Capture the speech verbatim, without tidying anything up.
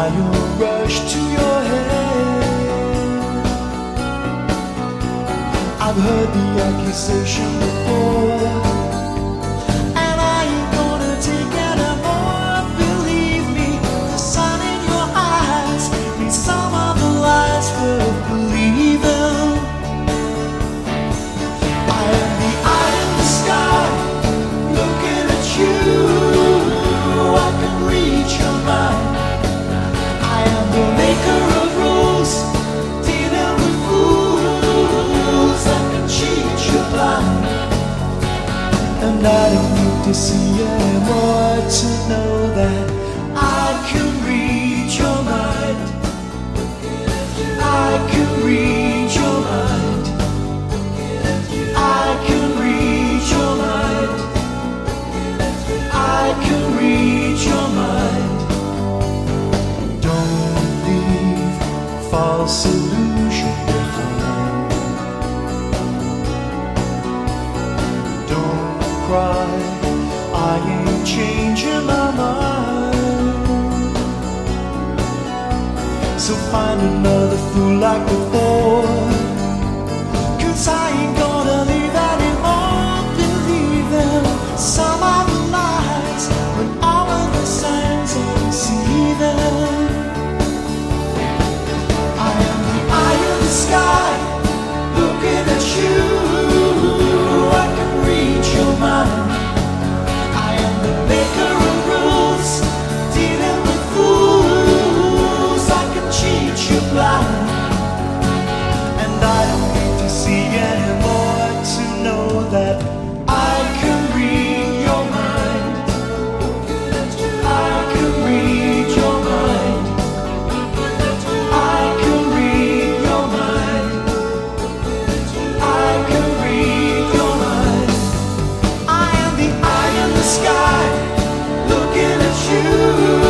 I'll rush to your head. I've heard the accusation before, and I ain't gonna take any more. Believe me, the sun in your eyes means some of the lies worth believing. I am the eye in the sky, looking at you. I can reach your mind. I am the maker of rules, dealing with fools. I can cheat you blind, and I don't need to see anymore to know that I can read your mind. I can read your mind. I can read your mind. I can read your mind. Don't leave false illusion behind. Don't cry, I ain't changing my mind. So find another fool like before, 'cause I ain't gonna leave anymore. Believe them, some of the lies, when all of the signs are deceiving. I am the eye in the sky, looking at you. I can read your mind. I am the maker of rules, dealing with fools. I can cheat you blind, and I don't need to see anymore to know that I can read your mind. I can read your mind. I can read your mind. I can read your mind. I am the eye in the sky, looking at you.